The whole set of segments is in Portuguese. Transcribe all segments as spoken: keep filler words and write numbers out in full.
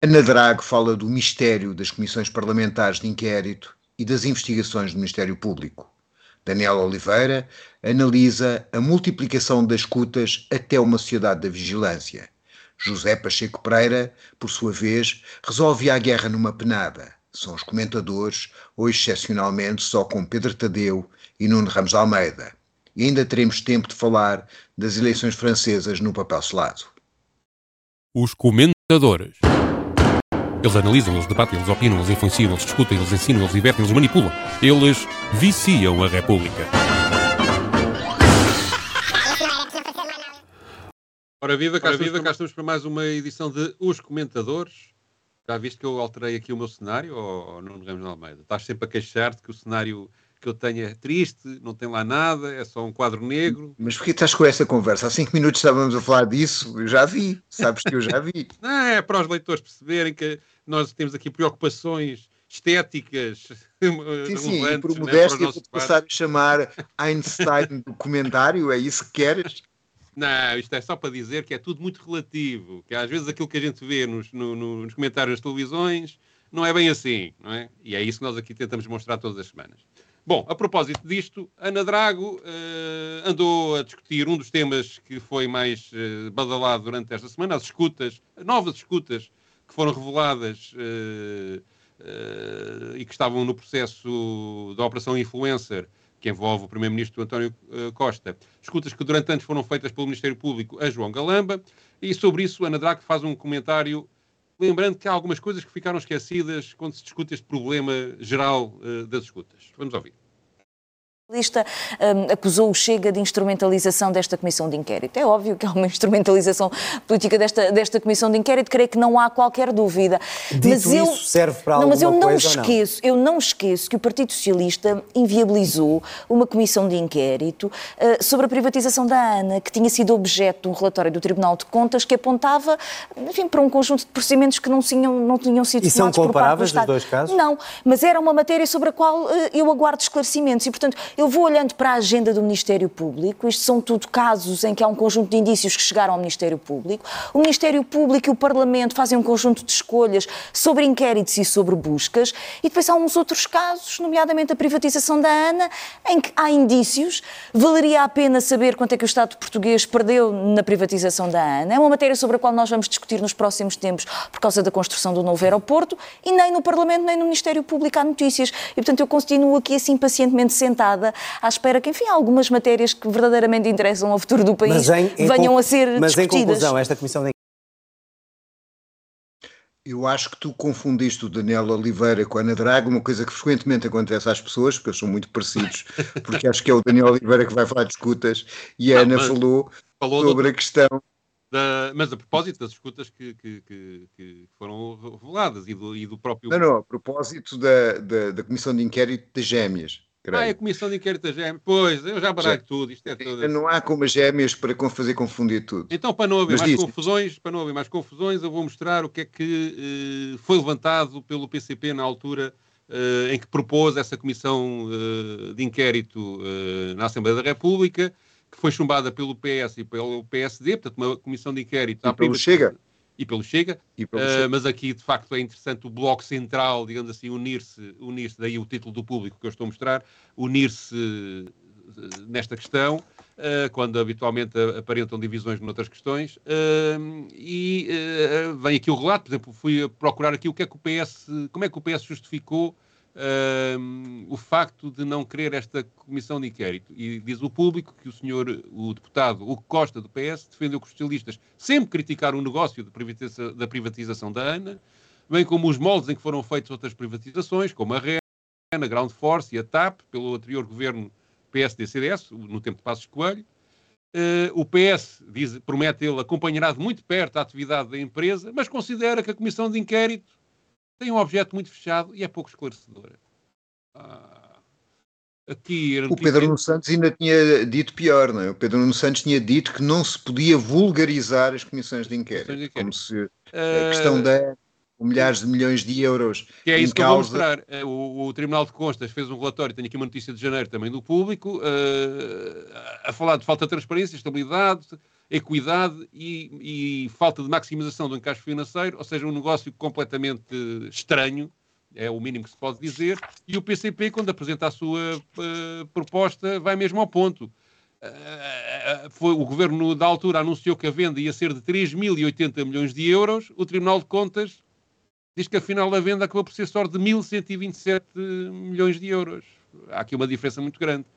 Ana Drago fala do mistério das comissões parlamentares de inquérito e das investigações do Ministério Público. Daniel Oliveira analisa a multiplicação das escutas até uma sociedade da vigilância. José Pacheco Pereira, por sua vez, resolve a guerra numa penada. São os comentadores, hoje excepcionalmente só com Pedro Tadeu e Nuno Ramos Almeida. E ainda teremos tempo de falar das eleições francesas no papel selado. Os comentadores. Eles analisam, eles debatem, eles opinam, eles influenciam, eles discutem, eles ensinam, eles divertem, eles manipulam. Eles viciam a República. Ora viva, cá, Ora, viva, cá estamos para mais uma edição de Os Comentadores. Já viste que eu alterei aqui o meu cenário, ou não Ramos de Almeida? Estás sempre a queixar-te que o cenário que eu tenho é triste, não tem lá nada, é só um quadro negro. Mas porquê estás com essa conversa? Há cinco minutos estávamos a falar disso, eu já vi, sabes que eu já vi. Não, é para os leitores perceberem que nós temos aqui preocupações estéticas. Sim, sim, e por modéstia vou passar a chamar Einstein do comentário, é isso que queres? Não, isto é só para dizer que é tudo muito relativo, que às vezes aquilo que a gente vê nos, no, nos comentários das televisões não é bem assim, não é? E é isso que nós aqui tentamos mostrar todas as semanas. Bom, a propósito disto, Ana Drago uh, andou a discutir um dos temas que foi mais uh, badalado durante esta semana, as escutas, novas escutas que foram reveladas uh, uh, e que estavam no processo da Operação Influencer, que envolve o primeiro-ministro António uh, Costa. Escutas que durante anos foram feitas pelo Ministério Público a João Galamba, e sobre isso Ana Drago faz um comentário, lembrando que há algumas coisas que ficaram esquecidas quando se discute este problema geral uh, das escutas. Vamos ouvir. A lista um, acusou o Chega de instrumentalização desta comissão de inquérito. É óbvio que há uma instrumentalização política desta, desta comissão de inquérito, creio que não há qualquer dúvida. Dito mas isso, eu, serve para não, alguma mas eu não coisa esqueço, ou não? Eu não esqueço que o Partido Socialista inviabilizou uma comissão de inquérito uh, sobre a privatização da ANA, que tinha sido objeto de um relatório do Tribunal de Contas que apontava, enfim, para um conjunto de procedimentos que não tinham, não tinham sido e tomados são por parte do comparáveis Estado. os dois casos? Não, mas era uma matéria sobre a qual uh, eu aguardo esclarecimentos e, portanto, eu vou olhando para a agenda do Ministério Público. Isto são tudo casos em que há um conjunto de indícios que chegaram ao Ministério Público. O Ministério Público e o Parlamento fazem um conjunto de escolhas sobre inquéritos e sobre buscas, e depois há uns outros casos, nomeadamente a privatização da ANA, em que há indícios. Valeria a pena saber quanto é que o Estado português perdeu na privatização da ANA. É uma matéria sobre a qual nós vamos discutir nos próximos tempos por causa da construção do novo aeroporto, e nem no Parlamento nem no Ministério Público há notícias. E, portanto, eu continuo aqui assim pacientemente sentada à espera que, enfim, algumas matérias que verdadeiramente interessam ao futuro do país em, em venham a ser mas discutidas. Mas em conclusão, esta comissão de... Eu acho que tu confundiste o Daniel Oliveira com a Ana Drago, uma coisa que frequentemente acontece às pessoas, porque eles são muito parecidos, porque acho que é o Daniel Oliveira que vai falar de escutas, e a Ana falou, falou sobre do... a questão... Da, mas a propósito das escutas que, que, que, que foram reveladas e do, e do próprio... Não, não, a propósito da, da, da Comissão de Inquérito das Gêmeas. Creio. Ah, é a Comissão de Inquérito das Gêmeas. Pois, eu já baralho tudo. Isto é tudo... Não há como as gêmeas para fazer confundir tudo. Então, para não haver mas mais diz... confusões, para não haver mais confusões, eu vou mostrar o que é que eh, foi levantado pelo P C P na altura eh, em que propôs essa Comissão eh, de Inquérito eh, na Assembleia da República, que foi chumbada pelo P S e pelo P S D, portanto, uma Comissão de Inquérito... E pelo Chega. E pelo Chega, e pelo uh, Chega. Mas aqui de facto é interessante o Bloco Central, digamos assim, unir-se, unir-se, daí o título do público que eu estou a mostrar, unir-se uh, nesta questão, uh, quando habitualmente aparentam divisões noutras questões, uh, e uh, vem aqui o relato, por exemplo, fui procurar aqui o que é que o P S, como é que o P S justificou Uh, o facto de não querer esta comissão de inquérito. E diz o público que o senhor, o deputado Hugo Costa, do P S, defendeu que os socialistas sempre criticaram o negócio de privatiza- da privatização da ANA, bem como os moldes em que foram feitas outras privatizações, como a REN, a Ground Force e a TAP, pelo anterior governo P S D C D S, no tempo de Passos Coelho. Uh, o P S, diz, promete ele, acompanhará de muito perto a atividade da empresa, mas considera que a comissão de inquérito tem um objeto muito fechado e é pouco esclarecedora. Ah, aqui o Pedro Nuno Santos ainda tinha dito pior, não é? O Pedro Nuno Santos tinha dito que não se podia vulgarizar as comissões de inquérito, comissões de inquérito. Como se a questão da milhares de milhões de euros que é em isso que causa... eu vou mostrar. O, o Tribunal de Contas fez um relatório, tenho aqui uma notícia de janeiro também do público, uh, a falar de falta de transparência, estabilidade, equidade e, e falta de maximização do encaixe financeiro, ou seja, um negócio completamente estranho, é o mínimo que se pode dizer, e o P C P, quando apresenta a sua uh, proposta, vai mesmo ao ponto. Uh, foi, o governo da altura anunciou que a venda ia ser de três mil e oitenta milhões de euros, o Tribunal de Contas diz que afinal a venda acabou por ser só de mil cento e vinte e sete milhões de euros. Há aqui uma diferença muito grande.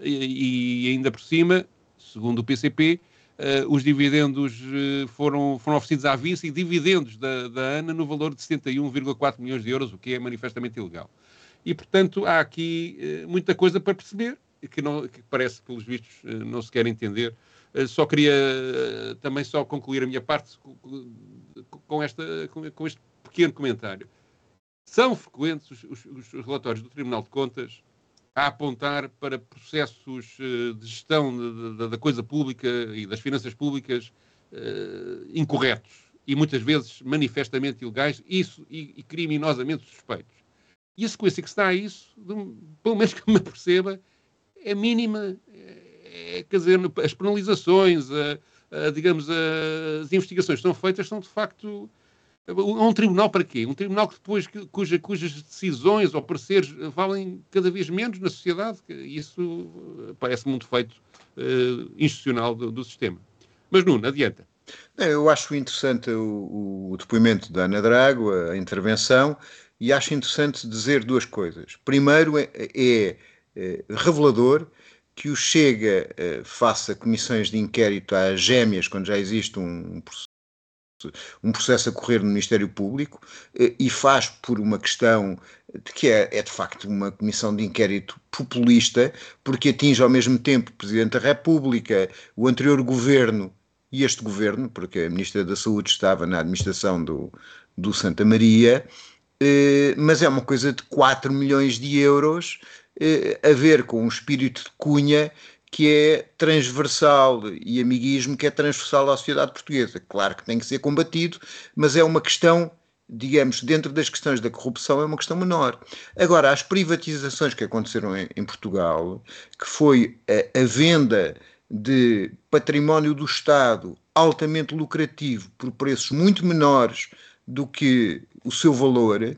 E, e ainda por cima, segundo o P C P, uh, os dividendos uh, foram, foram oferecidos à Vinci e dividendos da, da ANA no valor de setenta e um vírgula quatro milhões de euros, o que é manifestamente ilegal. E, portanto, há aqui uh, muita coisa para perceber, que, não, que parece, pelos vistos, uh, não se quer entender. Uh, só queria uh, também só concluir a minha parte com, com, esta, com, com este pequeno comentário. São frequentes os, os, os relatórios do Tribunal de Contas a apontar para processos uh, de gestão de, de, da coisa pública e das finanças públicas uh, incorretos e muitas vezes manifestamente ilegais isso, e, e criminosamente suspeitos. E a sequência que se dá a isso, de, pelo menos que me aperceba, é mínima. É, é, quer dizer, as penalizações, a, a, digamos, a, as investigações que são feitas são de facto... Um tribunal para quê? Um tribunal que depois, cuja, cujas decisões ou pareceres valem cada vez menos na sociedade. Isso parece muito feito uh, institucional do, do sistema. Mas, Nuno, adianta. Eu acho interessante o, o depoimento da Ana Drago, a intervenção, e acho interessante dizer duas coisas. Primeiro, é, é, é revelador que o Chega é, faça comissões de inquérito às gêmeas, quando já existe um processo um processo a correr no Ministério Público, e faz por uma questão de que é, é de facto uma comissão de inquérito populista, porque atinge ao mesmo tempo o Presidente da República, o anterior governo e este governo, porque a Ministra da Saúde estava na administração do, do Santa Maria, eh, mas é uma coisa de quatro milhões de euros, eh, a ver com um espírito de Cunha que é transversal, e amiguismo que é transversal à sociedade portuguesa. Claro que tem que ser combatido, mas é uma questão, digamos, dentro das questões da corrupção, é uma questão menor. Agora, as privatizações que aconteceram em, em Portugal, que foi a, a venda de património do Estado altamente lucrativo por preços muito menores do que o seu valor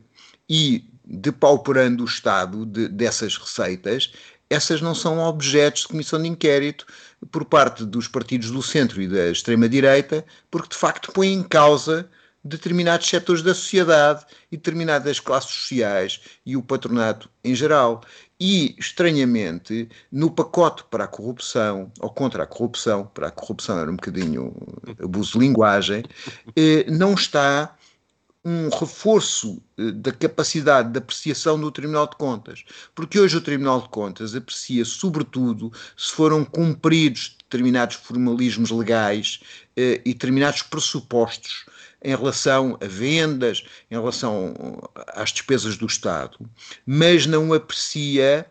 e depauperando o Estado de, dessas receitas, essas não são objetos de comissão de inquérito por parte dos partidos do centro e da extrema-direita, porque de facto põem em causa determinados setores da sociedade e determinadas classes sociais e o patronato em geral. E, estranhamente, no pacote para a corrupção, ou contra a corrupção, para a corrupção era um bocadinho abuso de linguagem, eh, não está um reforço da capacidade de apreciação do Tribunal de Contas, porque hoje o Tribunal de Contas aprecia sobretudo se foram cumpridos determinados formalismos legais eh, e determinados pressupostos em relação a vendas, em relação às despesas do Estado, mas não aprecia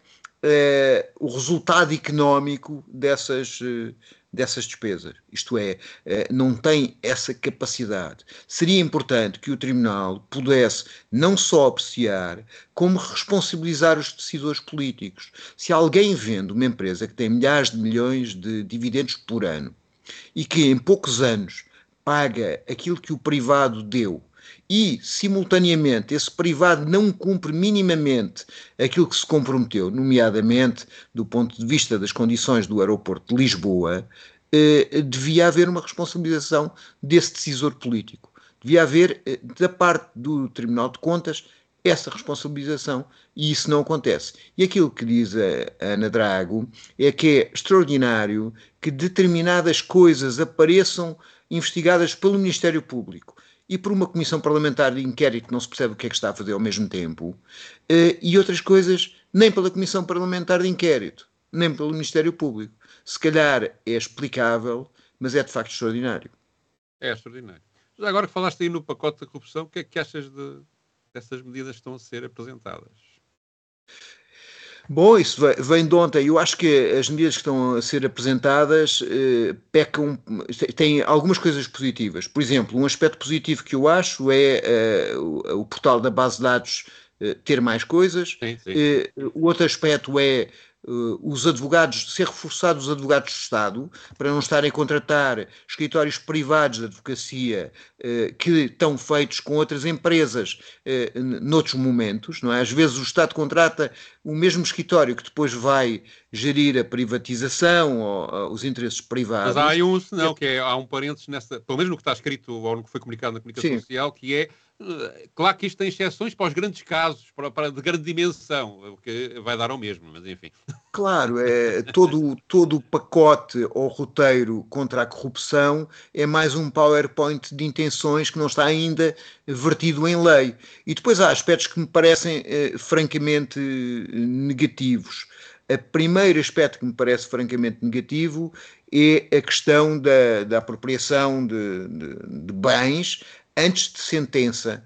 eh, o resultado económico dessas eh, dessas despesas, isto é, não tem essa capacidade. Seria importante que o Tribunal pudesse não só apreciar, como responsabilizar os decisores políticos. Se alguém vende uma empresa que tem milhares de milhões de dividendos por ano e que em poucos anos paga aquilo que o privado deu, e, simultaneamente, esse privado não cumpre minimamente aquilo que se comprometeu, nomeadamente do ponto de vista das condições do aeroporto de Lisboa, eh, devia haver uma responsabilização desse decisor político. Devia haver, eh, da parte do Tribunal de Contas, essa responsabilização, e isso não acontece. E aquilo que diz a Ana Drago é que é extraordinário que determinadas coisas apareçam investigadas pelo Ministério Público e por uma comissão parlamentar de inquérito que não se percebe o que é que está a fazer ao mesmo tempo, e outras coisas nem pela comissão parlamentar de inquérito, nem pelo Ministério Público. Se calhar é explicável, mas é de facto extraordinário. É extraordinário. Já agora que falaste aí no pacote da corrupção, o que é que achas de, dessas medidas que estão a ser apresentadas? Bom, isso vem de ontem. Eu acho que as medidas que estão a ser apresentadas eh, pecam, têm algumas coisas positivas. Por exemplo, um aspecto positivo que eu acho é eh, o, o portal da base de dados eh, ter mais coisas. Sim, sim. Eh, o outro aspecto é uh, os advogados, ser reforçados os advogados do Estado, para não estarem a contratar escritórios privados de advocacia uh, que estão feitos com outras empresas uh, noutros momentos, não é? Às vezes o Estado contrata o mesmo escritório que depois vai gerir a privatização ou uh, os interesses privados. Mas há aí um senão, que é, há um parênteses nessa, pelo menos no que está escrito ou no que foi comunicado na comunicação Sim. social, que é, claro que isto tem exceções para os grandes casos, para, para de grande dimensão, o que vai dar ao mesmo, mas enfim. Claro, é, todo, todo o pacote ou roteiro contra a corrupção é mais um PowerPoint de intenções que não está ainda vertido em lei. E depois há aspectos que me parecem eh, francamente negativos. O primeiro aspecto que me parece francamente negativo é a questão da, da apropriação de, de, de bens antes de sentença,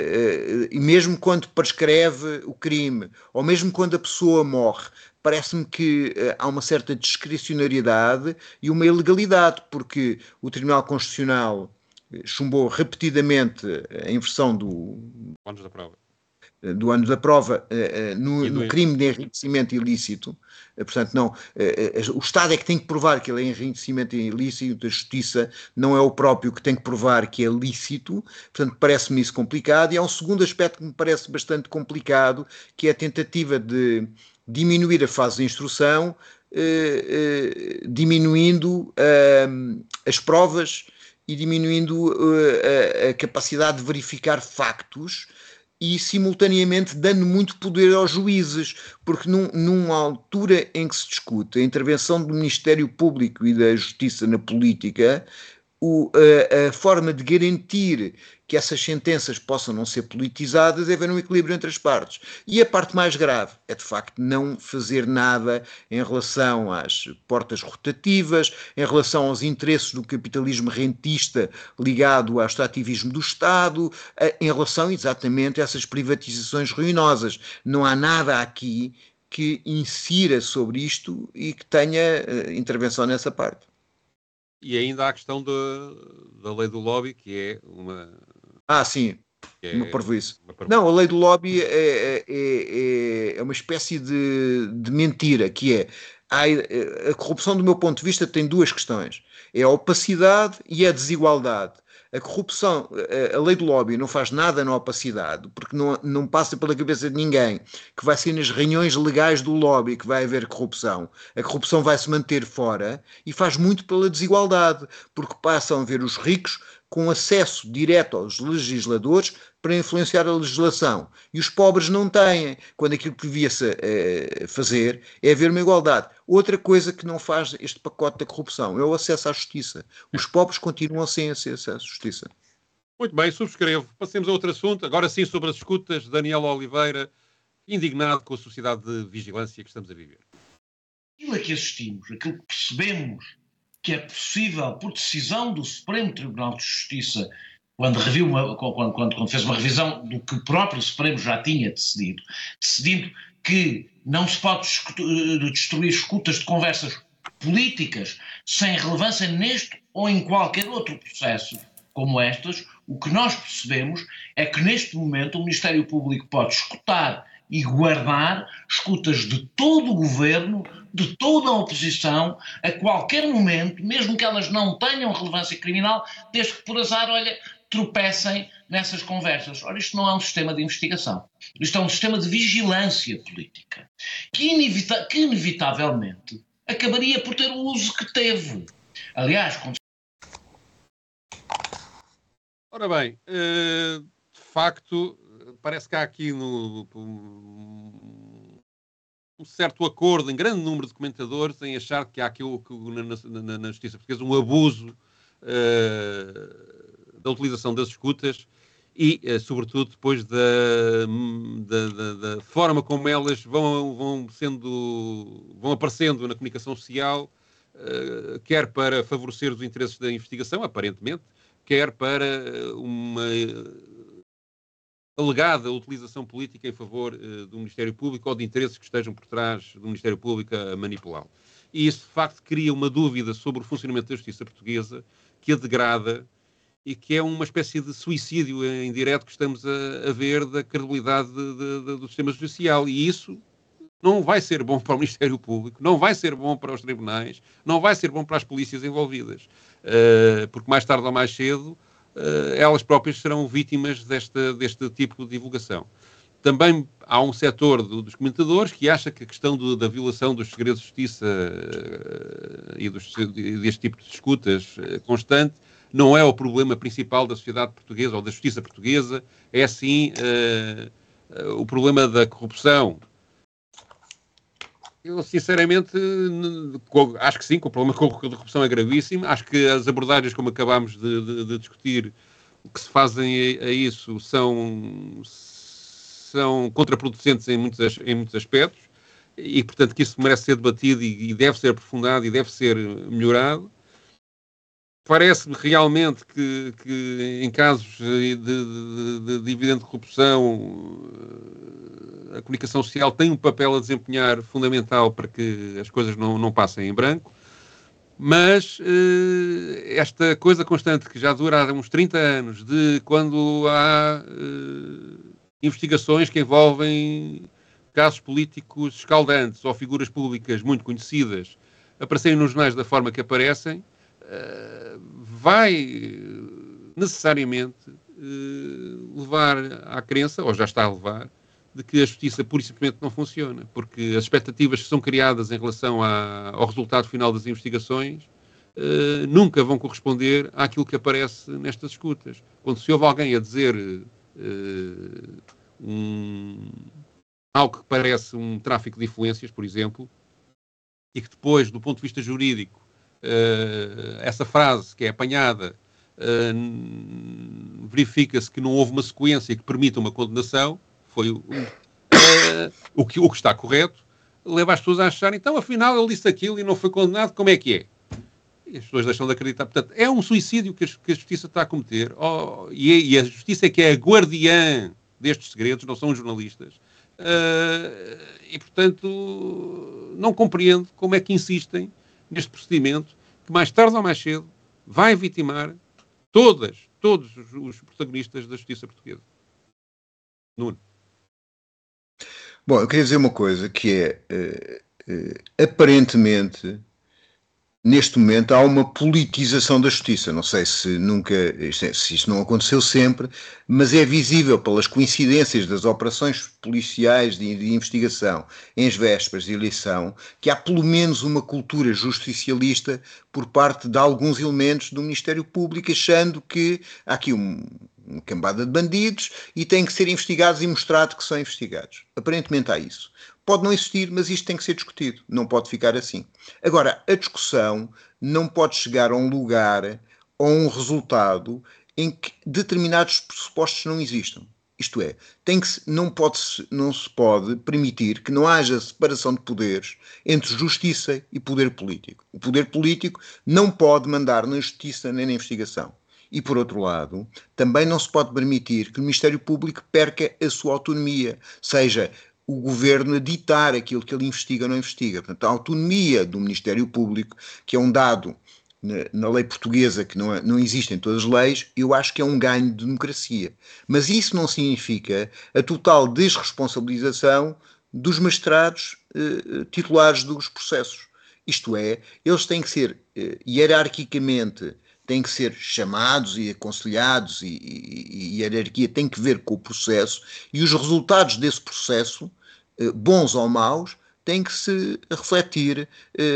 e mesmo quando prescreve o crime, ou mesmo quando a pessoa morre. Parece-me que há uma certa discricionariedade e uma ilegalidade, porque o Tribunal Constitucional chumbou repetidamente a inversão do... Anos da prova. do ano da prova uh, no, no crime de enriquecimento ilícito, uh, portanto não, uh, uh, o Estado é que tem que provar que ele é enriquecimento ilícito, a Justiça não é o próprio que tem que provar que é lícito, portanto parece-me isso complicado. E há um segundo aspecto que me parece bastante complicado, que é a tentativa de diminuir a fase de instrução, uh, uh, diminuindo uh, as provas e diminuindo uh, a, a capacidade de verificar factos, e simultaneamente dando muito poder aos juízes, porque num, numa altura em que se discute a intervenção do Ministério Público e da Justiça na política, o, a, a forma de garantir que essas sentenças possam não ser politizadas é haver um equilíbrio entre as partes. E a parte mais grave é, de facto, não fazer nada em relação às portas rotativas, em relação aos interesses do capitalismo rentista ligado ao extrativismo do Estado, em relação exatamente a essas privatizações ruinosas. Não há nada aqui que insira sobre isto e que tenha uh, intervenção nessa parte. E ainda há a questão da, da lei do lobby, que é uma... Ah, sim, que é uma parvoíce. uma parvoíce. Não, a lei do lobby é, é, é uma espécie de, de mentira, que é a, a corrupção, do meu ponto de vista, tem duas questões. É a opacidade e a desigualdade. A corrupção, a lei do lobby não faz nada na opacidade, porque não, não passa pela cabeça de ninguém que vai ser nas reuniões legais do lobby que vai haver corrupção. A corrupção vai se manter fora e faz muito pela desigualdade, porque passam a ver os ricos com acesso direto aos legisladores para influenciar a legislação. E os pobres não têm, quando aquilo que devia-se eh, fazer é haver uma igualdade. Outra coisa que não faz este pacote da corrupção é o acesso à justiça. Os pobres continuam sem acesso à justiça. Muito bem, subscrevo. Passemos a outro assunto. Agora sim, sobre as escutas. Daniel Oliveira, indignado com a sociedade de vigilância que estamos a viver. Aquilo a que assistimos, aquilo que percebemos que é possível, por decisão do Supremo Tribunal de Justiça, quando, reviu uma, quando, quando, quando fez uma revisão do que o próprio Supremo já tinha decidido, decidindo que não se pode destruir escutas de conversas políticas sem relevância neste ou em qualquer outro processo como estas, o que nós percebemos é que neste momento o Ministério Público pode escutar e guardar escutas de todo o governo, de toda a oposição, a qualquer momento, mesmo que elas não tenham relevância criminal, desde que por azar, olha, tropecem nessas conversas. Ora, isto não é um sistema de investigação. Isto é um sistema de vigilância política, que, inevita- que inevitavelmente acabaria por ter o uso que teve. Aliás, quando... Ora bem, uh, de facto, parece que há aqui no, um, um certo acordo em grande número de comentadores em achar que há aqui que, na, na, na justiça portuguesa um abuso uh, da utilização das escutas e, uh, sobretudo, depois da, da, da, da forma como elas vão, vão, sendo, vão aparecendo na comunicação social, uh, quer para favorecer os interesses da investigação, aparentemente, quer para uma alegada utilização política em favor uh, do Ministério Público ou de interesses que estejam por trás do Ministério Público a, a manipulá-lo. E isso, de facto, cria uma dúvida sobre o funcionamento da justiça portuguesa que a degrada e que é uma espécie de suicídio em direto que estamos a, a ver da credibilidade de, de, de, do sistema judicial. E isso não vai ser bom para o Ministério Público, não vai ser bom para os tribunais, não vai ser bom para as polícias envolvidas, uh, porque mais tarde ou mais cedo uh, elas próprias serão vítimas desta, deste tipo de divulgação. Também há um setor do, dos comentadores que acha que a questão do, da violação dos segredos de justiça uh, e, dos, e deste tipo de escutas uh, constante não é o problema principal da sociedade portuguesa ou da justiça portuguesa, é sim uh, uh, o problema da corrupção. Eu, sinceramente, acho que sim, que o problema com a corrupção é gravíssimo. Acho que as abordagens, como acabámos de, de, de discutir, que se fazem a, a isso são, são contraproducentes em muitos, em muitos aspectos e, portanto, que isso merece ser debatido e, e deve ser aprofundado e deve ser melhorado. Parece-me realmente que, que em casos de, de, de, de evidente corrupção, a comunicação social tem um papel a desempenhar fundamental para que as coisas não, não passem em branco, mas eh, esta coisa constante que já dura há uns trinta anos, de quando há eh, investigações que envolvem casos políticos escaldantes ou figuras públicas muito conhecidas aparecerem nos jornais da forma que aparecem, Uh, vai necessariamente uh, levar à crença, ou já está a levar, de que a justiça pura e simplesmente não funciona, porque as expectativas que são criadas em relação à, ao resultado final das investigações uh, nunca vão corresponder àquilo que aparece nestas escutas. Quando se ouve alguém a dizer uh, um, algo que parece um tráfico de influências, por exemplo, e que depois, do ponto de vista jurídico, Uh, essa frase que é apanhada, uh, verifica-se que não houve uma sequência que permita uma condenação, foi uh, uh, o, que, o que está correto, leva as pessoas a achar, então afinal ele disse aquilo e não foi condenado, como é que é? E as pessoas deixam de acreditar. Portanto, é um suicídio que a, que a justiça está a cometer, oh, e, e a justiça é que é a guardiã destes segredos, não são os jornalistas, uh, e portanto não compreendo como é que insistem neste procedimento, que mais tarde ou mais cedo vai vitimar todas, todos os, os protagonistas da justiça portuguesa. Nuno. Bom, eu queria dizer uma coisa, que é, uh, uh, aparentemente, neste momento há uma politização da justiça. Não sei se nunca, se isto não aconteceu sempre, mas é visível pelas coincidências das operações policiais de, de investigação em vésperas de eleição, que há pelo menos uma cultura justicialista por parte de alguns elementos do Ministério Público, achando que há aqui um, uma cambada de bandidos e têm que ser investigados e mostrado que são investigados. Aparentemente há isso. Pode não existir, mas isto tem que ser discutido. Não pode ficar assim. Agora, a discussão não pode chegar a um lugar ou a um resultado em que determinados pressupostos não existam. Isto é, tem que, não, pode, não se pode permitir que não haja separação de poderes entre justiça e poder político. O poder político não pode mandar na justiça nem na investigação. E, por outro lado, também não se pode permitir que o Ministério Público perca a sua autonomia, seja o governo a ditar aquilo que ele investiga ou não investiga. Portanto, a autonomia do Ministério Público, que é um dado na, na lei portuguesa que não, é, não existe em todas as leis, eu acho que é um ganho de democracia. Mas isso não significa a total desresponsabilização dos magistrados eh, titulares dos processos. Isto é, eles têm que ser eh, hierarquicamente, têm que ser chamados e aconselhados, e, e, e a hierarquia tem que ver com o processo, e os resultados desse processo, bons ou maus, têm que se refletir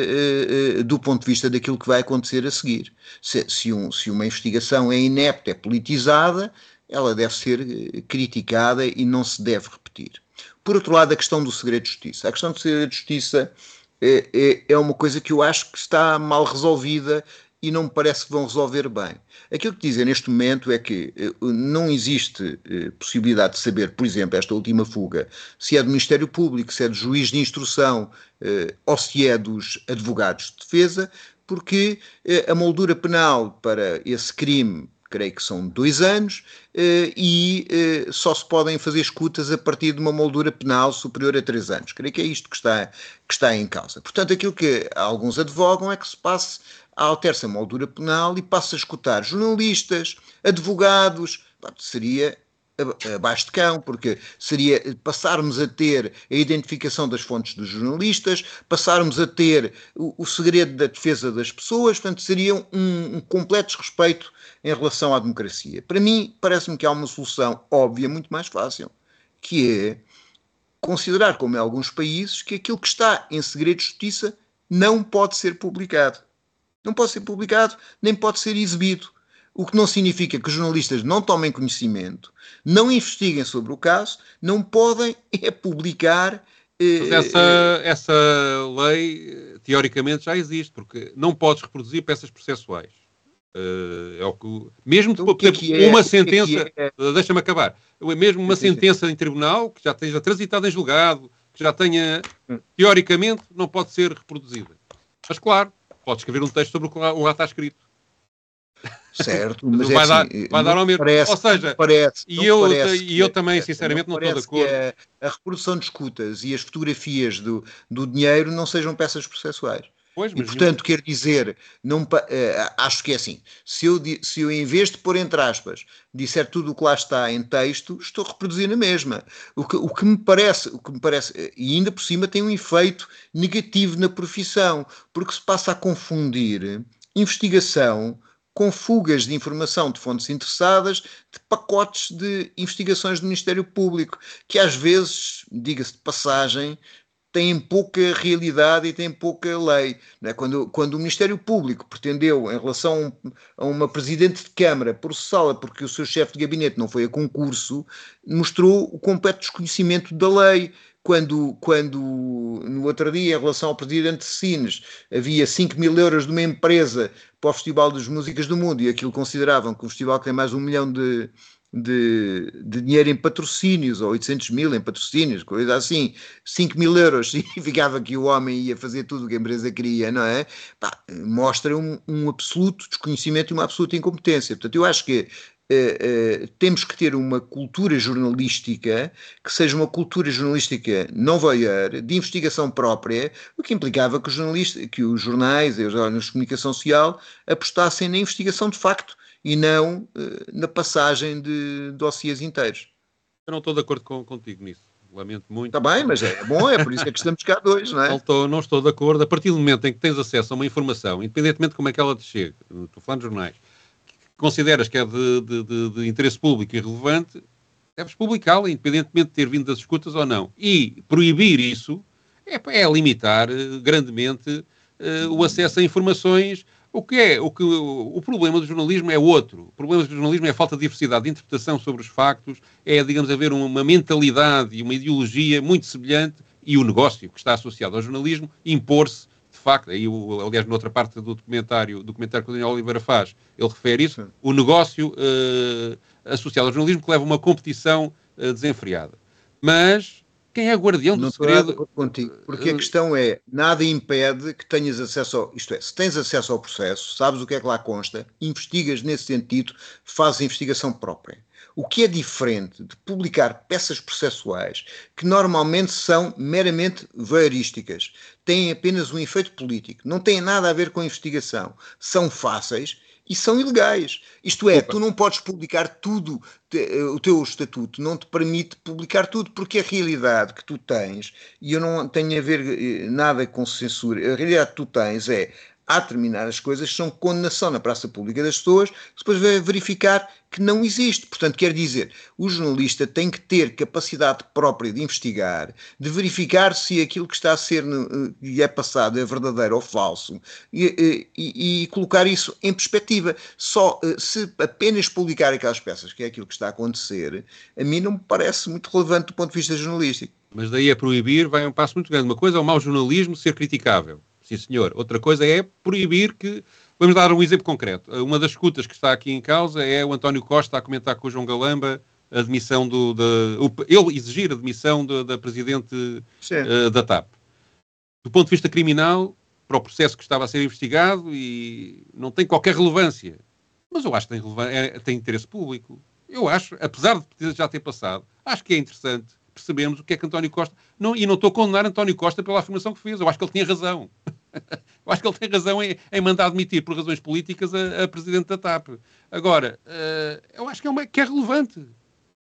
uh, uh, do ponto de vista daquilo que vai acontecer a seguir. Se, se, um, se uma investigação é inepta, é politizada, ela deve ser criticada e não se deve repetir. Por outro lado, a questão do segredo de justiça. A questão do segredo de justiça é, é, é uma coisa que eu acho que está mal resolvida e não me parece que vão resolver bem. Aquilo que dizem neste momento é que eh, não existe eh, possibilidade de saber, por exemplo, esta última fuga, se é do Ministério Público, se é do juiz de instrução eh, ou se é dos advogados de defesa, porque eh, a moldura penal para esse crime, creio que são dois anos, eh, e eh, só se podem fazer escutas a partir de uma moldura penal superior a três anos. Creio que é isto que está, que está em causa. Portanto, aquilo que alguns advogam é que se passe altere-se a moldura penal e passa a escutar jornalistas, advogados. Seria abaixo de cão, porque seria passarmos a ter a identificação das fontes dos jornalistas, passarmos a ter o, o segredo da defesa das pessoas, portanto, seria um, um completo desrespeito em relação à democracia. Para mim, parece-me que há uma solução óbvia, muito mais fácil, que é considerar, como em alguns países, que aquilo que está em segredo de justiça não pode ser publicado. Não pode ser publicado, nem pode ser exibido. O que não significa que os jornalistas não tomem conhecimento, não investiguem sobre o caso, não podem é publicar. Mas essa, essa lei, teoricamente, já existe, porque não podes reproduzir peças processuais. Uh, é o que, mesmo então, depois, que é, uma sentença, é é? deixa-me acabar, mesmo uma sim, sim. sentença em tribunal, que já esteja transitada em julgado, que já tenha, teoricamente, não pode ser reproduzida. Mas, claro, pode escrever um texto sobre o que lá, lá está escrito. Certo, mas vai, é dar, assim, vai dar ao mesmo. Parece, Ou seja, parece, e eu, parece e eu que, também, sinceramente, não, não estou de acordo. A, a reprodução de escutas e as fotografias do, do dinheiro não sejam peças processuais. Pois, e, portanto, nenhum... quer dizer, não, uh, acho que é assim, se eu, se eu, em vez de pôr entre aspas, disser tudo o que lá está em texto, estou a reproduzir na mesma. O que, o que me parece, o que me parece, e ainda por cima tem um efeito negativo na profissão, porque se passa a confundir investigação com fugas de informação de fontes interessadas, de pacotes de investigações do Ministério Público, que às vezes, diga-se de passagem, têm pouca realidade e têm pouca lei. Não é? Quando, quando o Ministério Público pretendeu, em relação a uma Presidente de Câmara, processá-la porque o seu chefe de gabinete não foi a concurso, mostrou o completo desconhecimento da lei. Quando, quando no outro dia, em relação ao Presidente de Sines, havia cinco mil euros de uma empresa para o Festival das Músicas do Mundo e aquilo consideravam que o festival tem mais um milhão de... De, de dinheiro em patrocínios, ou oitocentos mil em patrocínios, coisa assim, cinco mil euros significava que o homem ia fazer tudo o que a empresa queria, não é? Pá, mostra um, um absoluto desconhecimento e uma absoluta incompetência. Portanto, eu acho que Uh, uh, temos que ter uma cultura jornalística que seja uma cultura jornalística não voyeur, de investigação própria, o que implicava que os, jornalistas, que os jornais e os órgãos de comunicação social apostassem na investigação de facto e não uh, na passagem de dossiês inteiros. Eu não estou de acordo com, contigo nisso. Lamento muito. Está bem, mas é bom, é por isso é que estamos cá dois, não é? Não estou, não estou de acordo. A partir do momento em que tens acesso a uma informação, independentemente de como é que ela te chega, estou falando de jornais, consideras que é de, de, de, de interesse público e relevante, deves publicá-la, independentemente de ter vindo das escutas ou não. E proibir isso é, é limitar uh, grandemente uh, o acesso a informações. O que é? O, que, o, o problema do jornalismo é outro. O problema do jornalismo é a falta de diversidade de interpretação sobre os factos, é, digamos, haver uma, uma mentalidade e uma ideologia muito semelhante e o negócio que está associado ao jornalismo impor-se. De facto, aí, aliás, noutra parte do documentário, do documentário que o Daniel Oliveira faz, ele refere isso, Sim. o negócio uh, associado ao jornalismo que leva a uma competição uh, desenfreada. Mas quem é guardião do Não segredo... Não estou contigo, porque a questão é, nada impede que tenhas acesso ao... Isto é, se tens acesso ao processo, sabes o que é que lá consta, investigas nesse sentido, fazes investigação própria. O que é diferente de publicar peças processuais que normalmente são meramente voyeurísticas, têm apenas um efeito político, não têm nada a ver com a investigação, são fáceis e são ilegais. Isto é, Opa. tu não podes publicar tudo, o teu estatuto não te permite publicar tudo, porque a realidade que tu tens, e eu não tenho a ver nada com censura, a realidade que tu tens é, há determinadas coisas que são condenação na praça pública das pessoas, depois vai verificar que não existe. Portanto, quer dizer, o jornalista tem que ter capacidade própria de investigar, de verificar se aquilo que está a ser e é passado é verdadeiro ou falso e, e, e colocar isso em perspectiva. Só se apenas publicar aquelas peças, que é aquilo que está a acontecer, a mim não me parece muito relevante do ponto de vista jornalístico. Mas daí a proibir vai um passo muito grande. Uma coisa é o mau jornalismo ser criticável. Sim, senhor. Outra coisa é proibir que... Vamos dar um exemplo concreto. Uma das escutas que está aqui em causa é o António Costa a comentar com o João Galamba a demissão do... De, ele exigir a demissão de, da Presidente uh, da T A P. Do ponto de vista criminal, para o processo que estava a ser investigado, e não tem qualquer relevância. Mas eu acho que tem, é, tem interesse público. Eu acho, apesar de já ter passado, acho que é interessante percebermos o que é que António Costa... Não, e não estou a condenar António Costa pela afirmação que fez. Eu acho que ele tinha razão. Eu acho que ele tem razão em, em mandar admitir por razões políticas a, a Presidente da T A P. Agora, uh, eu acho que é, uma, que é relevante.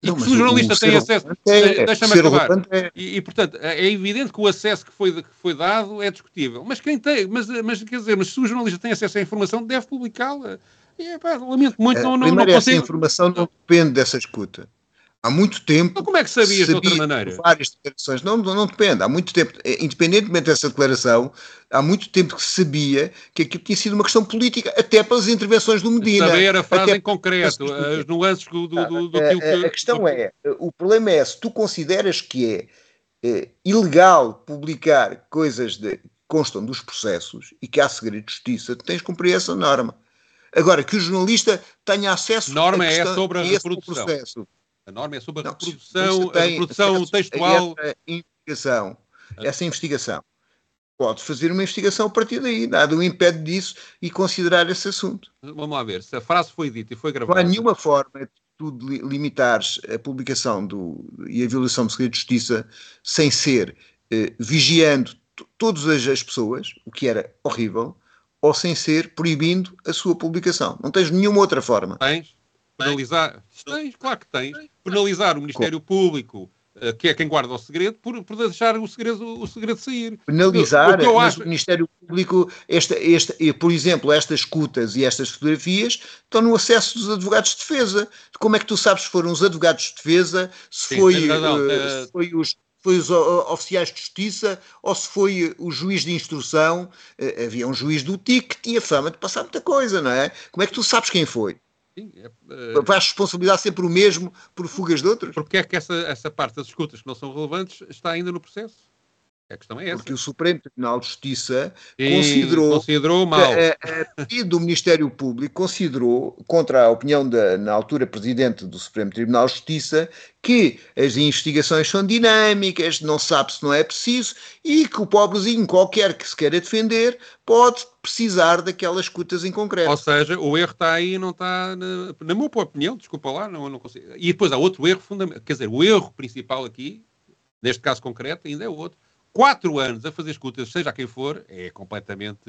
E não, se o jornalista o tem acesso... É, deixa-me acabar. É... E, e, portanto, é evidente que o acesso que foi, que foi dado é discutível. Mas quem tem... Mas, mas, quer dizer, mas se o jornalista tem acesso à informação, deve publicá-la. É, pá, lamento muito, não, não, Primeiro, não consigo... essa informação não depende dessa escuta. Há muito tempo... Então como é que sabias de outra maneira? Várias declarações. Não, não, não depende. Há muito tempo, independentemente dessa declaração, há muito tempo que se sabia que aquilo tinha sido uma questão política, até pelas intervenções do Medina. Saber a frase em concreto, as nuances do, do, do, do a, que... A, a questão é, o problema é, se tu consideras que é, é ilegal publicar coisas de, que constam dos processos e que há segredo de justiça, tu tens de cumprir essa norma. Agora, que o jornalista tenha acesso norma a questão, é sobre a reprodução. Processo. A norma é sobre a não, reprodução, a reprodução textual. Essa investigação, essa investigação. Pode fazer uma investigação a partir daí. Nada o impede disso e considerar esse assunto. Vamos lá ver. Se a frase foi dita e foi gravada... Não há nenhuma forma de tu limitares a publicação do, e a violação do segredo de justiça sem ser eh, vigiando todas as pessoas, o que era horrível, ou sem ser proibindo a sua publicação. Não tens nenhuma outra forma. Tens. Penalizar, tens, claro que tens, penalizar o Ministério Público, uh, que é quem guarda o segredo, por, por deixar o segredo, o segredo sair. Penalizar, o que eu mas acho... o Ministério Público, esta, esta, por exemplo, estas escutas e estas fotografias estão no acesso dos advogados de defesa. Como é que tu sabes se foram os advogados de defesa, se, Sim, foi, razão, uh, uh... se foi os... foi os oficiais de justiça ou se foi o juiz de instrução? Uh, havia um juiz do T I C que tinha fama de passar muita coisa, não é? Como é que tu sabes quem foi? Sim, é, uh... Vais responsabilizar sempre o mesmo por fugas de outros? Porque é que essa, essa parte das escutas que não são relevantes está ainda no processo? A questão é essa. Porque o Supremo Tribunal de Justiça e considerou, considerou mal. A, a pedido do Ministério Público considerou, contra a opinião da, na altura, Presidente do Supremo Tribunal de Justiça, que as investigações são dinâmicas, não sabe se não é preciso, e que o pobrezinho, qualquer que se queira defender, pode precisar daquelas escutas em concreto. Ou seja, o erro está aí, não está, na, na minha opinião, desculpa lá, não, não consigo. E depois há outro erro fundamental, quer dizer, o erro principal aqui, neste caso concreto, ainda é o outro. Quatro anos a fazer escutas, seja quem for, é completamente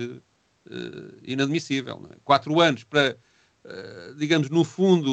uh, inadmissível. Não é? Quatro anos para, uh, digamos, no fundo,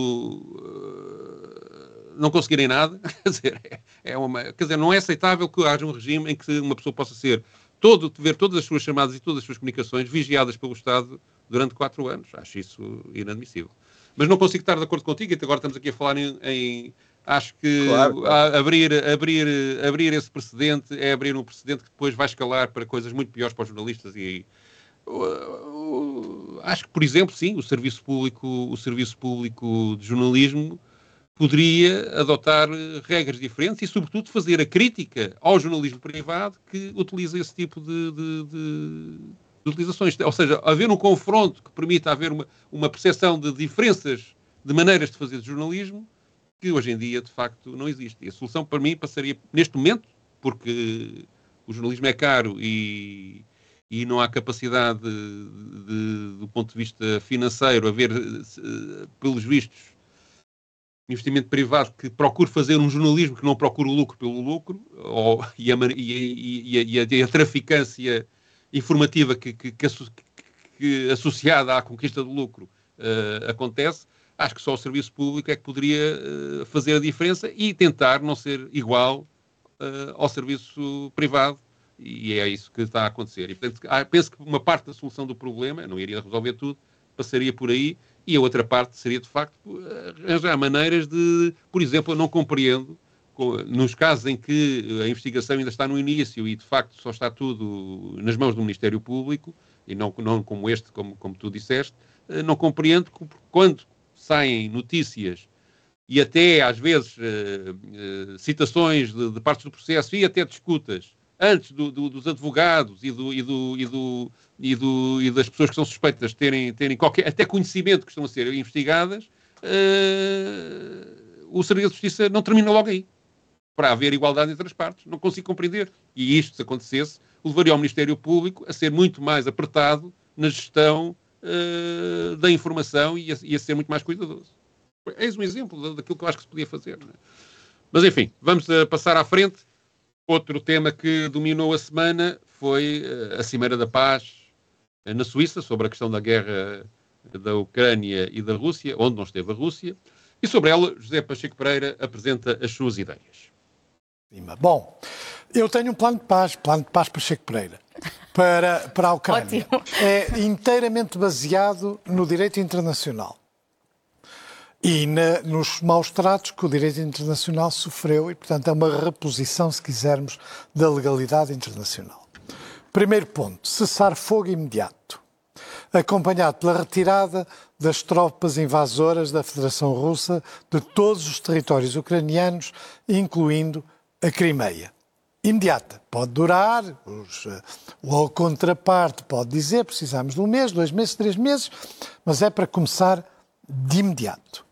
uh, não conseguirem nada. Quer dizer, é, é uma, quer dizer, não é aceitável que haja um regime em que uma pessoa possa ser todo, ver todas as suas chamadas e todas as suas comunicações vigiadas pelo Estado durante quatro anos. Acho isso inadmissível. Mas não consigo estar de acordo contigo, e agora estamos aqui a falar em... em acho que claro, claro. Abrir, abrir, abrir esse precedente é abrir um precedente que depois vai escalar para coisas muito piores para os jornalistas. E uh, uh, acho que, por exemplo, sim, o serviço público, o serviço público de jornalismo poderia adotar regras diferentes e, sobretudo, fazer a crítica ao jornalismo privado que utiliza esse tipo de, de, de, de utilizações. Ou seja, haver um confronto que permita haver uma, uma percepção de diferenças de maneiras de fazer de jornalismo que hoje em dia, de facto, não existe. E a solução, para mim, passaria, neste momento, porque o jornalismo é caro e, e não há capacidade, de, de, do ponto de vista financeiro, haver, pelos vistos, investimento privado que procure fazer um jornalismo que não procure o lucro pelo lucro, ou, e, a, e, a, e, a, e a traficância informativa que, que, que, que associada à conquista do lucro uh, acontece. Acho que só o serviço público é que poderia uh, fazer a diferença e tentar não ser igual uh, ao serviço privado, e é isso que está a acontecer. E, portanto, penso que uma parte da solução do problema, não iria resolver tudo, passaria por aí, e a outra parte seria, de facto, arranjar maneiras de, por exemplo, eu não compreendo, nos casos em que a investigação ainda está no início e, de facto, só está tudo nas mãos do Ministério Público, e não, não como este, como, como tu disseste, não compreendo que, quando saem notícias e até, às vezes, uh, uh, citações de, de partes do processo e até de escutas antes do, do, dos advogados e, do, e, do, e, do, e, do, e das pessoas que são suspeitas terem, terem qualquer, até conhecimento que estão a ser investigadas, uh, o Serviço de Justiça não termina logo aí, para haver igualdade entre as partes. Não consigo compreender. E isto, se acontecesse, levaria ao Ministério Público a ser muito mais apertado na gestão Uh, da informação e a, e a ser muito mais cuidadoso. Eis um exemplo daquilo que eu acho que se podia fazer. Não é? Mas, enfim, vamos uh, passar à frente. Outro tema que dominou a semana foi uh, a Cimeira da Paz uh, na Suíça, sobre a questão da guerra da Ucrânia e da Rússia, onde não esteve a Rússia, E sobre ela, José Pacheco Pereira apresenta as suas ideias. Bom, eu tenho um plano de paz, plano de paz Pacheco Pereira, para, para a Ucrânia. Ótimo. É inteiramente baseado no direito internacional e na, nos maus tratos que o direito internacional sofreu e, portanto, é uma reposição, se quisermos, da legalidade internacional. Primeiro ponto, cessar fogo imediato, acompanhado pela retirada das tropas invasoras da Federação Russa de todos os territórios ucranianos, incluindo a Crimeia. Imediata. Pode durar, os, ou a contraparte pode dizer, precisamos de um mês, dois meses, três meses, mas é para começar de imediato.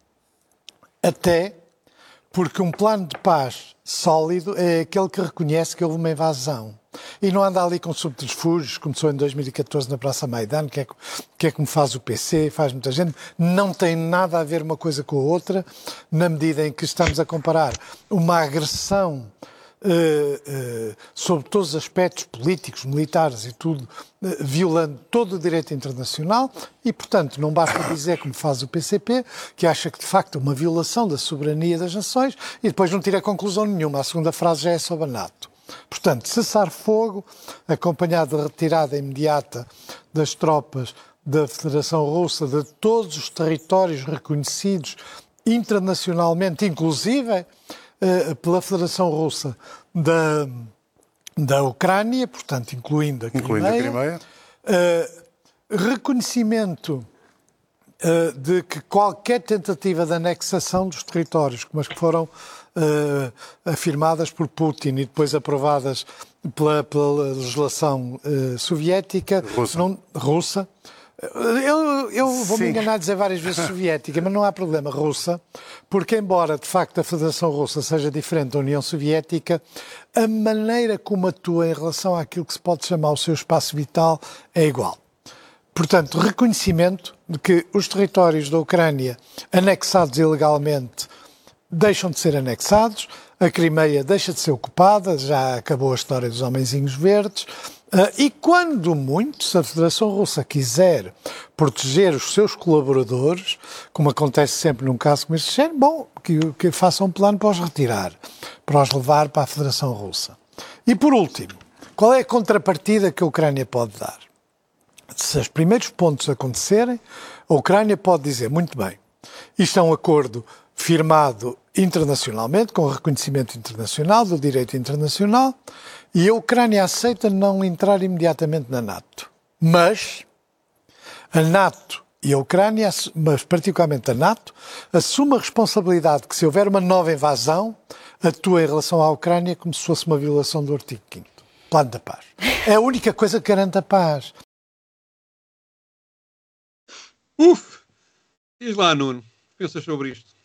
Até porque um plano de paz sólido é aquele que reconhece que houve uma invasão. E não anda ali com subterfúgios, começou em dois mil e catorze na Praça Maidan, que é, que é como faz o P C, faz muita gente. Não tem nada a ver uma coisa com a outra, na medida em que estamos a comparar uma agressão Uh, uh, sobre todos os aspectos políticos, militares e tudo, uh, violando todo o direito internacional e, portanto, não basta dizer, como faz o P C P, que acha que, de facto, é uma violação da soberania das nações e depois não tira conclusão nenhuma. A segunda frase já é sobre a NATO. Portanto, cessar fogo, acompanhado da retirada imediata das tropas da Federação Russa de todos os territórios reconhecidos internacionalmente, inclusive pela Federação Russa da, da Ucrânia, portanto, incluindo a Crimeia. Incluindo a Crimeia. Uh, reconhecimento uh, de que qualquer tentativa de anexação dos territórios, como as que foram uh, afirmadas por Putin e depois aprovadas pela, pela legislação uh, soviética, russa, não, russa Eu, eu vou Sim. me enganar a dizer várias vezes soviética, mas não há problema, russa, porque embora de facto a Federação Russa seja diferente da União Soviética, a maneira como atua em relação àquilo que se pode chamar o seu espaço vital é igual. Portanto, reconhecimento de que os territórios da Ucrânia anexados ilegalmente deixam de ser anexados, a Crimeia deixa de ser ocupada, já acabou a história dos homenzinhos verdes. Uh, e quando muito, se a Federação Russa quiser proteger os seus colaboradores, como acontece sempre num caso como este, bom, que, que façam um plano para os retirar, para os levar para a Federação Russa. E por último, qual é a contrapartida que a Ucrânia pode dar? Se os primeiros pontos acontecerem, a Ucrânia pode dizer, muito bem, isto é um acordo firmado internacionalmente, com reconhecimento internacional, do direito internacional, e a Ucrânia aceita não entrar imediatamente na NATO. Mas a NATO e a Ucrânia, mas particularmente a NATO, assume a responsabilidade que se houver uma nova invasão, atua em relação à Ucrânia como se fosse uma violação do artigo quinto. Plano da paz. É a única coisa que garante a paz. Uf! Diz lá, Nuno. Pensas sobre isto?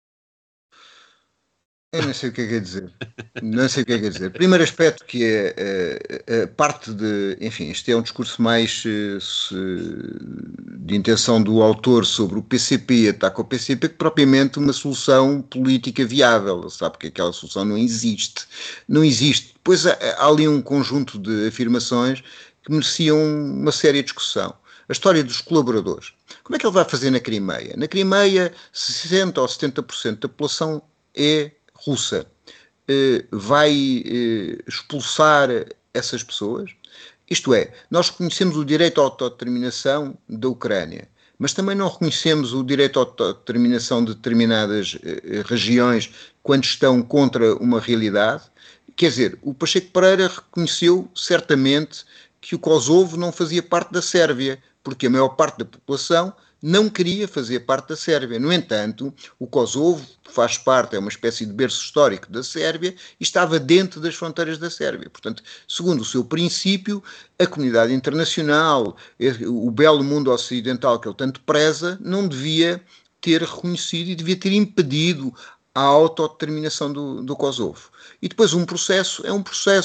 Eu não sei o que é que é dizer. Não sei o que é que é dizer. Primeiro aspecto que é a, a parte de... Enfim, este é um discurso mais se, de intenção do autor sobre o P C P, ataque ao P C P, que propriamente uma solução política viável. Sabe que aquela solução não existe. Não existe. Depois há, há ali um conjunto de afirmações que mereciam uma séria discussão. A história dos colaboradores. Como é que ele vai fazer na Crimeia? Na Crimeia, sessenta ou setenta por cento da população é russa. Uh, vai uh, expulsar essas pessoas? Isto é, nós reconhecemos o direito à autodeterminação da Ucrânia, mas também não reconhecemos o direito à autodeterminação de determinadas uh, regiões quando estão contra uma realidade. Quer dizer, o Pacheco Pereira reconheceu certamente que o Kosovo não fazia parte da Sérvia, porque a maior parte da população não queria fazer parte da Sérvia. No entanto, o Kosovo faz parte, é uma espécie de berço histórico da Sérvia e estava dentro das fronteiras da Sérvia. Portanto, segundo o seu princípio, a comunidade internacional, o belo mundo ocidental que ele tanto preza, não devia ter reconhecido e devia ter impedido a autodeterminação do, do Kosovo. E depois um processo, é um processo,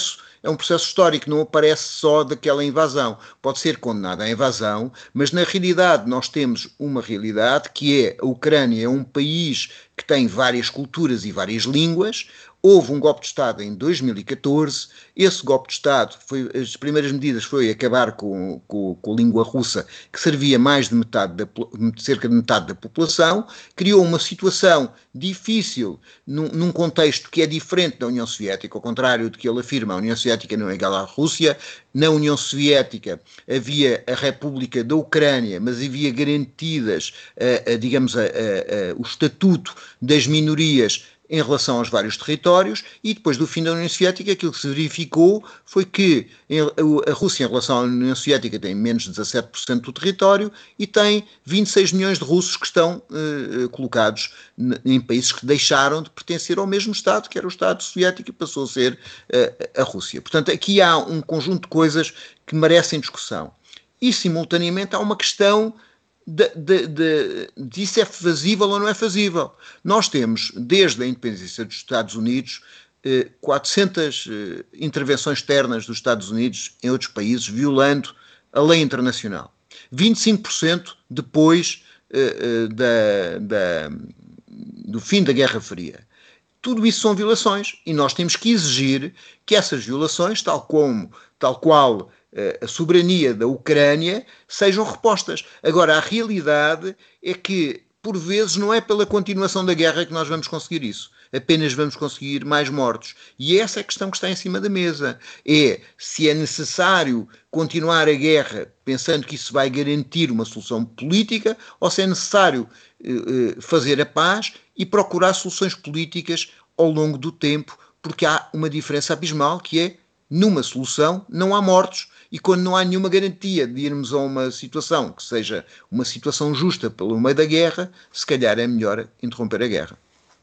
é um processo histórico, não aparece só daquela invasão. Pode ser condenada a invasão, mas na realidade nós temos uma realidade que é a Ucrânia é um país que tem várias culturas e várias línguas. Houve um golpe de Estado em dois mil e catorze, esse golpe de Estado, foi, as primeiras medidas foi acabar com, com, com a língua russa, que servia mais de metade da, cerca de metade da população, criou uma situação difícil num, num contexto que é diferente da União Soviética, ao contrário do que ele afirma, a União Soviética não é igual à Rússia. Na União Soviética havia a República da Ucrânia, mas havia garantidas, a, a, digamos, a, a, a, o estatuto das minorias em relação aos vários territórios, e depois do fim da União Soviética aquilo que se verificou foi que a Rússia em relação à União Soviética tem menos de dezassete por cento do território e tem vinte e seis milhões de russos que estão uh, colocados em países que deixaram de pertencer ao mesmo Estado, que era o Estado Soviético, e passou a ser uh, a Rússia. Portanto, aqui há um conjunto de coisas que merecem discussão. E, simultaneamente, há uma questão De, de, de, de isso é fazível ou não é fazível. Nós temos, desde a independência dos Estados Unidos, eh, quatrocentas eh, intervenções externas dos Estados Unidos em outros países, violando a lei internacional. vinte e cinco por cento depois eh, eh, da, da, do fim da Guerra Fria. Tudo isso são violações e nós temos que exigir que essas violações, tal como, tal qual a soberania da Ucrânia, sejam repostas. Agora, a realidade é que, por vezes, não é pela continuação da guerra que nós vamos conseguir isso. Apenas vamos conseguir mais mortos. E essa é a questão que está em cima da mesa. É se é necessário continuar a guerra pensando que isso vai garantir uma solução política ou se é necessário eh, fazer a paz e procurar soluções políticas ao longo do tempo, porque há uma diferença abismal que é, numa solução não há mortos. E quando não há nenhuma garantia de irmos a uma situação que seja uma situação justa pelo meio da guerra, se calhar é melhor interromper a guerra.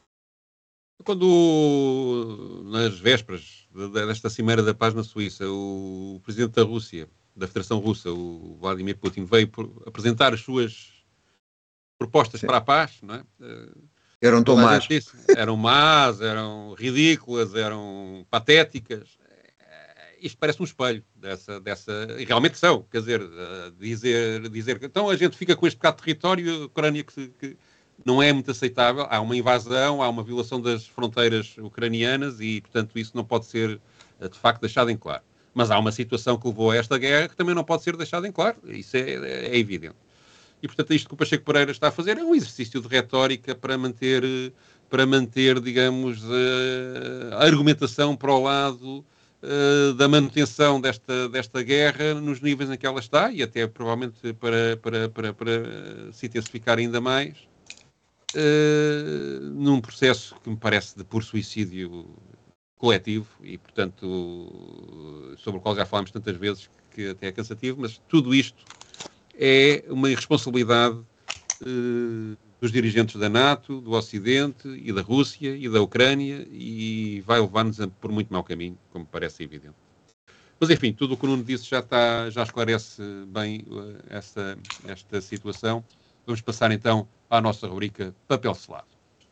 Quando, nas vésperas desta Cimeira da Paz na Suíça, o presidente da Rússia, da Federação Russa, o Vladimir Putin, veio apresentar as suas propostas Sim. para a paz, não é? Eram tão más. Eram más, eram ridículas, eram patéticas. Isto parece um espelho dessa, dessa... E realmente são, quer dizer, dizer, dizer que então a gente fica com este bocado de território, a Ucrânia que, que não é muito aceitável, há uma invasão, há uma violação das fronteiras ucranianas e, portanto, isso não pode ser, de facto, deixado em claro. Mas há uma situação que levou a esta guerra que também não pode ser deixada em claro, isso é, é evidente. E, portanto, isto que o Pacheco Pereira está a fazer é um exercício de retórica para manter, para manter digamos, a argumentação para o lado da manutenção desta, desta guerra nos níveis em que ela está e até provavelmente para, para, para, para se intensificar ainda mais uh, num processo que me parece de puro suicídio coletivo e, portanto, sobre o qual já falámos tantas vezes que até é cansativo, mas tudo isto é uma irresponsabilidade uh, dos dirigentes da NATO, do Ocidente e da Rússia e da Ucrânia e vai levar-nos por muito mau caminho, como parece evidente. Mas, enfim, tudo o que o Nuno disse já, está, já esclarece bem uh, esta, esta situação. Vamos passar, então, à nossa rubrica Papel Selado.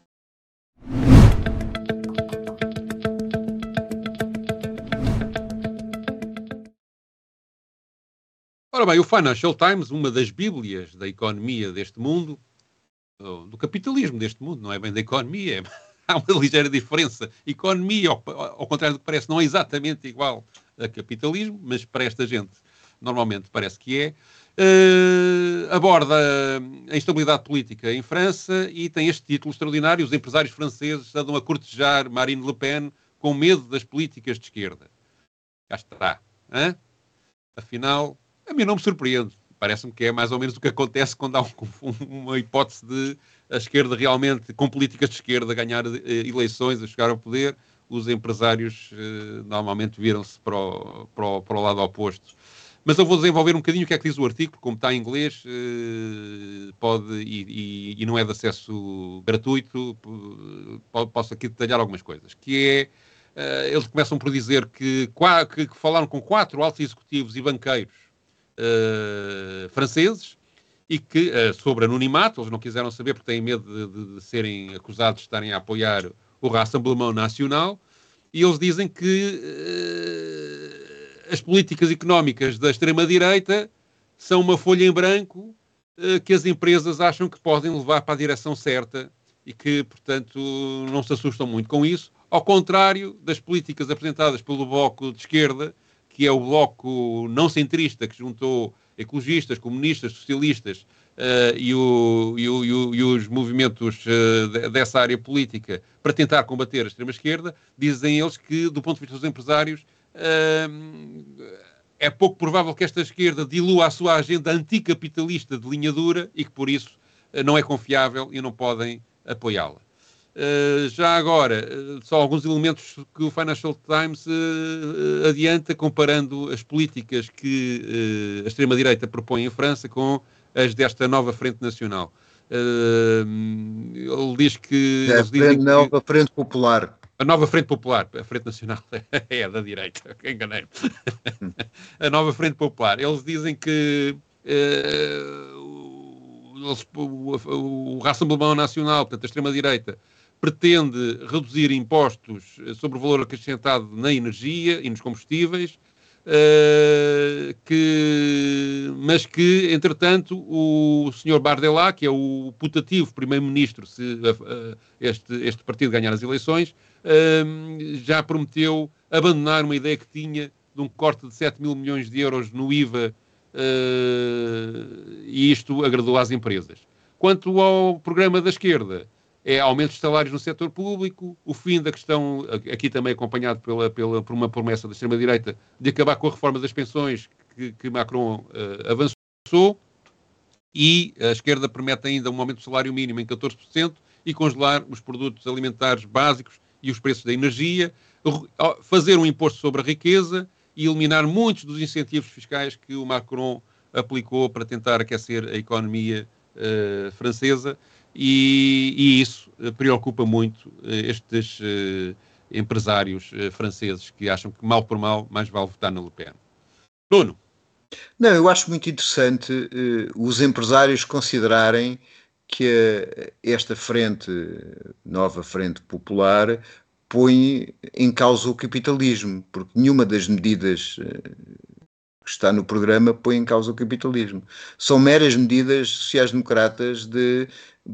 Ora bem, o Financial Times, uma das bíblias da economia deste mundo, do capitalismo deste mundo, não é bem da economia, é, há uma ligeira diferença. Economia, ao, ao contrário do que parece, não é exatamente igual a capitalismo, mas para esta gente normalmente parece que é. Uh, aborda a instabilidade política em França e tem este título extraordinário: os empresários franceses andam a cortejar Marine Le Pen com medo das políticas de esquerda. Cá está. Hein? Afinal, a mim não me surpreende. Parece-me que é mais ou menos o que acontece quando há um, uma hipótese de a esquerda realmente, com políticas de esquerda, ganhar uh, eleições, a chegar ao poder. Os empresários uh, normalmente viram-se para o, para, o, para o lado oposto. Mas eu vou desenvolver um bocadinho o que é que diz o artigo, porque como está em inglês, uh, pode, e, e, e não é de acesso gratuito, uh, posso aqui detalhar algumas coisas. Que é, uh, eles começam por dizer que, que, que falaram com quatro altos executivos e banqueiros Uh, franceses e que, uh, sobre anonimato, eles não quiseram saber porque têm medo de, de, de serem acusados de estarem a apoiar o Rassemblement National, e eles dizem que as políticas económicas da extrema-direita são uma folha em branco uh, que as empresas acham que podem levar para a direção certa e que, portanto, não se assustam muito com isso, ao contrário das políticas apresentadas pelo Bloco de Esquerda, que é o bloco não centrista que juntou ecologistas, comunistas, socialistas uh, e, o, e, o, e, o, e os movimentos uh, dessa área política para tentar combater a extrema-esquerda. Dizem eles que, do ponto de vista dos empresários, uh, é pouco provável que esta esquerda dilua a sua agenda anticapitalista de linha dura e que, por isso, uh, não é confiável e não podem apoiá-la. Uh, já agora, uh, só alguns elementos que o Financial Times uh, adianta, comparando as políticas que uh, a extrema-direita propõe em França com as desta nova Frente Nacional. Uh, ele diz que... É, eles dizem a nova que, Frente Popular. A nova Frente Popular, a Frente Nacional é da direita, enganei-me. A nova Frente Popular. Eles dizem que... Uh, o, o, o Rassemblement Nacional, portanto a extrema-direita, pretende reduzir impostos sobre o valor acrescentado na energia e nos combustíveis, uh, que, mas que, entretanto, o senhor Bardella, que é o putativo primeiro-ministro se uh, este, este partido ganhar as eleições, uh, já prometeu abandonar uma ideia que tinha de um corte de sete mil milhões de euros no I V A, uh, e isto agradou às empresas. Quanto ao programa da esquerda, é aumento de salários no setor público, o fim da questão, aqui também acompanhado pela, pela, por uma promessa da extrema-direita, de acabar com a reforma das pensões que, que Macron uh, avançou, e a esquerda promete ainda um aumento do salário mínimo em catorze por cento e congelar os produtos alimentares básicos e os preços da energia, fazer um imposto sobre a riqueza e eliminar muitos dos incentivos fiscais que o Macron aplicou para tentar aquecer a economia uh, francesa. E, e isso preocupa muito uh, estes uh, empresários uh, franceses que acham que, mal por mal, mais vale votar na Le Pen. Bruno? Não, eu acho muito interessante uh, os empresários considerarem que uh, esta frente, nova Frente Popular, põe em causa o capitalismo, porque nenhuma das medidas uh, que está no programa põe em causa o capitalismo. São meras medidas sociais-democratas de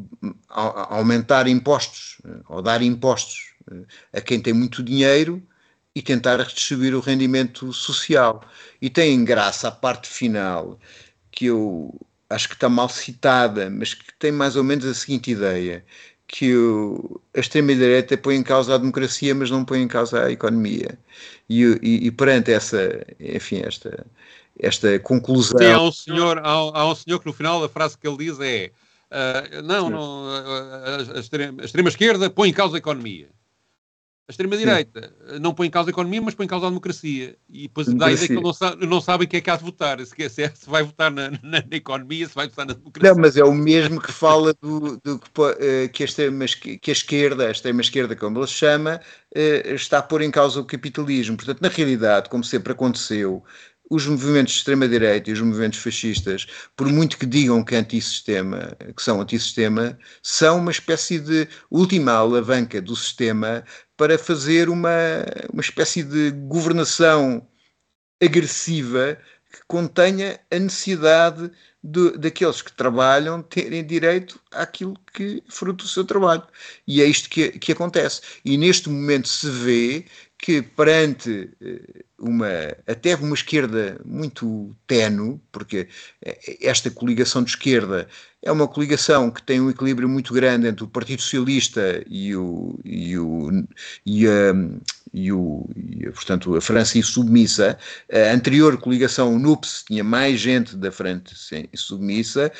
aumentar impostos, ou dar impostos a quem tem muito dinheiro e tentar redistribuir o rendimento social. E tem graça a parte final, que eu acho que está mal citada, mas que tem mais ou menos a seguinte ideia, que o, a extrema-direita põe em causa a democracia, mas não põe em causa a economia. E, e, e perante essa, enfim, esta, esta conclusão... Sim, há um senhor, há, há um senhor que no final a frase que ele diz é Uh, não, não a, a, extrema, a extrema-esquerda põe em causa a economia. A extrema-direita não põe em causa a economia, mas põe em causa a democracia. E depois dá a ideia que eles não, sabe, não sabem o que é que há de votar. Se, se, é, se vai votar na, na, na economia, se vai votar na democracia. Não, mas é o mesmo que fala do, do uh, que, a extrema, que a esquerda, a extrema-esquerda, como ele chama, uh, está a pôr em causa o capitalismo. Portanto, na realidade, como sempre aconteceu, os movimentos de extrema-direita e os movimentos fascistas, por muito que digam que, antissistema, que são antissistema, são uma espécie de última alavanca do sistema para fazer uma, uma espécie de governação agressiva que contenha a necessidade de, daqueles que trabalham terem direito àquilo que fruto do seu trabalho. E é isto que, que acontece. E neste momento se vê que perante uma, até uma esquerda muito tenue, porque esta coligação de esquerda é uma coligação que tem um equilíbrio muito grande entre o Partido Socialista e o, e o, e a, e o e, portanto, a França Insubmissa. A anterior coligação, o N U P S, tinha mais gente da França Insubmissa.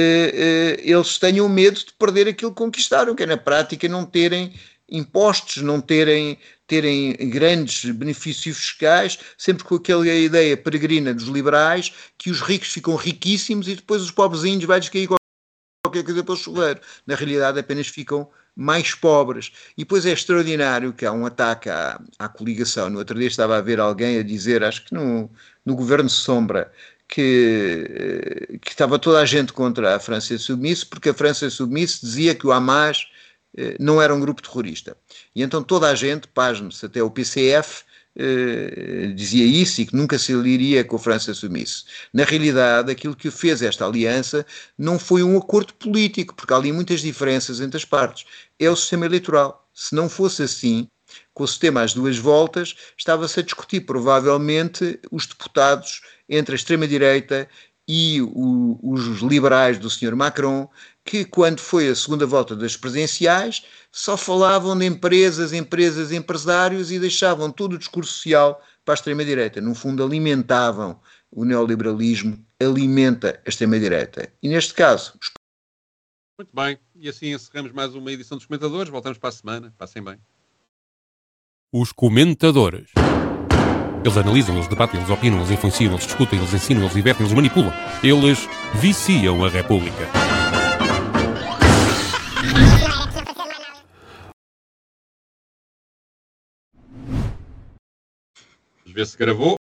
Eles tenham medo de perder aquilo que conquistaram, que é na prática não terem impostos, não terem, terem grandes benefícios fiscais, sempre com aquela ideia peregrina dos liberais, que os ricos ficam riquíssimos e depois os pobrezinhos vai-lhes cair qualquer coisa para o chuveiro. Na realidade apenas ficam mais pobres. E depois é extraordinário que há um ataque à, à coligação. No outro dia estava a ver alguém a dizer, acho que no, no Governo Sombra, que, que estava toda a gente contra a França Insubmissa, porque a França Insubmissa dizia que o Hamas não era um grupo terrorista. E então toda a gente, pasme-se, até o P C F, eh, dizia isso e que nunca se iria que a França assumisse. Na realidade, aquilo que fez esta aliança não foi um acordo político, porque há ali muitas diferenças entre as partes. É o sistema eleitoral. Se não fosse assim, com o sistema às duas voltas, estava-se a discutir provavelmente os deputados entre a extrema-direita e o, os liberais do senhor Macron, que quando foi a segunda volta das presidenciais só falavam de empresas, empresas, empresários e deixavam todo o discurso social para a extrema-direita. No fundo, alimentavam o neoliberalismo, alimenta a extrema-direita. E neste caso... Os... Muito bem. E assim encerramos mais uma edição dos Comentadores. Voltamos para a semana. Passem bem. Os Comentadores. Eles analisam, eles debatem, eles opinam, eles influenciam, eles discutem, eles ensinam, eles divertem, eles manipulam. Eles viciam a República. Vamos ver se gravou.